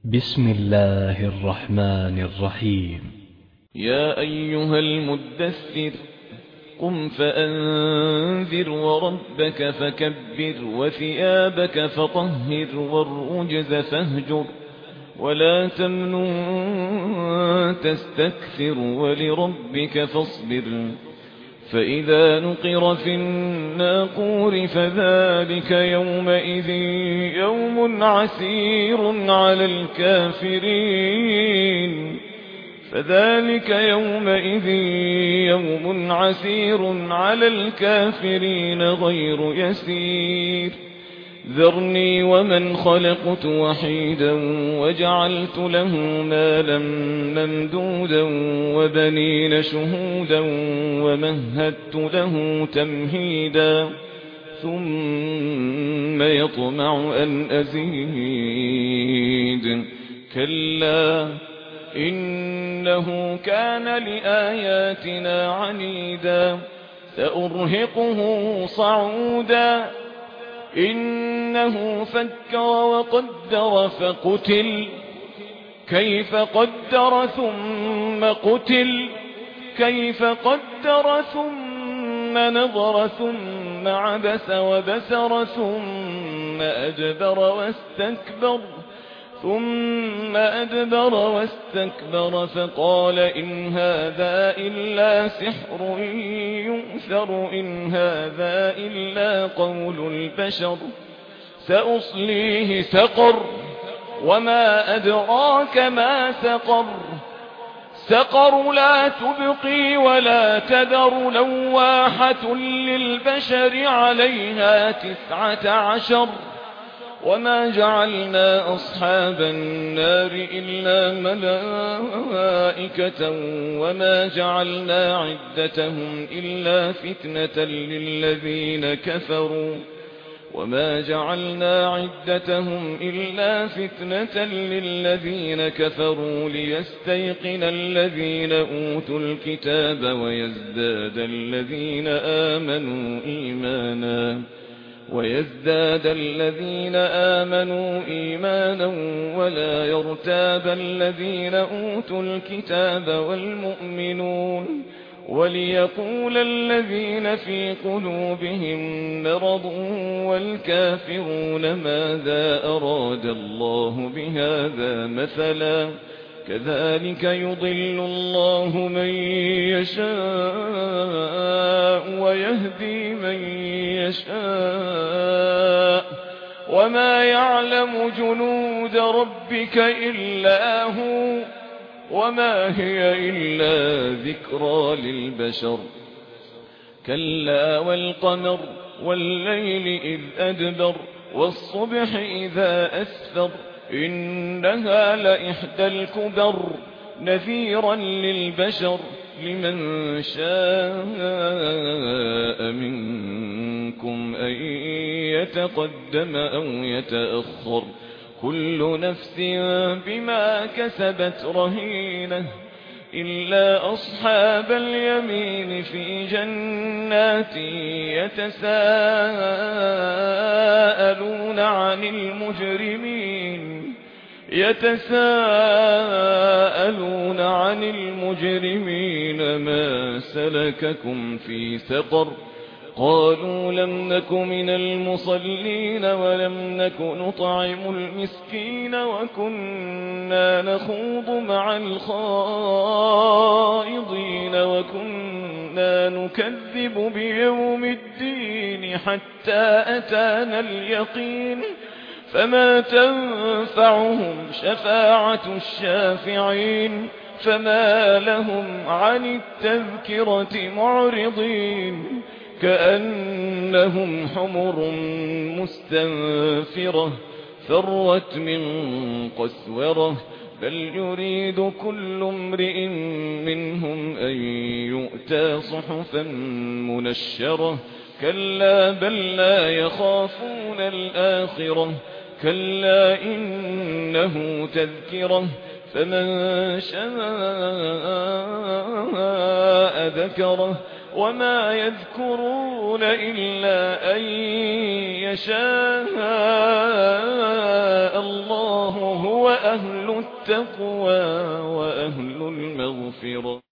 بسم الله الرحمن الرحيم. يا أيها المدثر قم فأنذر وربك فكبر وثيابك فطهر والرجز فاهجر ولا تمنن تستكثر ولربك فاصبر فإذا نقر في الناقور فذلك يومئذ يوم عسير على الكافرين فذلك يومئذ يوم عسير على الكافرين غير يسير ذرني ومن خلقت وحيدا وجعلت له مالا ممدودا وبنين شهودا ومهدت له تمهيدا ثم يطمع أن أزيد كلا إنه كان لآياتنا عنيدا سأرهقه صعودا إنه فكر وقدر فقتل كيف قدر ثم قتل كيف قدر ثم نظر ثم عبس وبسر ثم أدبر واستكبر فقال إن هذا إلا سحر يؤثر إن هذا إلا قول البشر سأصليه سقر وما أدراك ما سقر سقر لا تبقي ولا تذر لواحة للبشر عليها 19 وما جعلنا أصحاب النار إلا ملائكة وما جعلنا عدتهم إلا فتنة للذين كفروا ليستيقن الذين أوتوا الكتاب ويزداد الذين آمنوا إيمانا ولا يرتاب الذين أوتوا الكتاب والمؤمنون وليقول الذين في قلوبهم مرض والكافرون ماذا أراد الله بهذا مثلا كذلك يضل الله من يشاء ويهدي من يشاء وما يعلم جنود ربك إلا هو وما هي إلا ذكرى للبشر كلا والقمر والليل إذ أدبر والصبح إذا أسفر إنها لإحدى الكبر نذيرا للبشر لمن شاء منكم أن يتقدم أو يتأخر كل نفس بما كسبت رهينة إلا أصحاب اليمين في جنات يتساءلون عن المجرمين ما سلككم في سقر قالوا لم نك من المصلين ولم نك نطعم المسكين وكنا نخوض مع الخائضين وكنا نكذب بيوم الدين حتى أتانا اليقين فما تنفعهم شفاعة الشافعين فما لهم عن التذكرة معرضين كأنهم حمر مستنفرة فرت من قسورة بل يريد كل امرئ منهم أن يؤتى صحفا منشرة كلا بل لا يخافون الآخرة كلا إنه تذكرة فمن شاء ذكره وما يذكرون إلا أن يشاء الله هو وأهل التقوى وأهل المغفرة.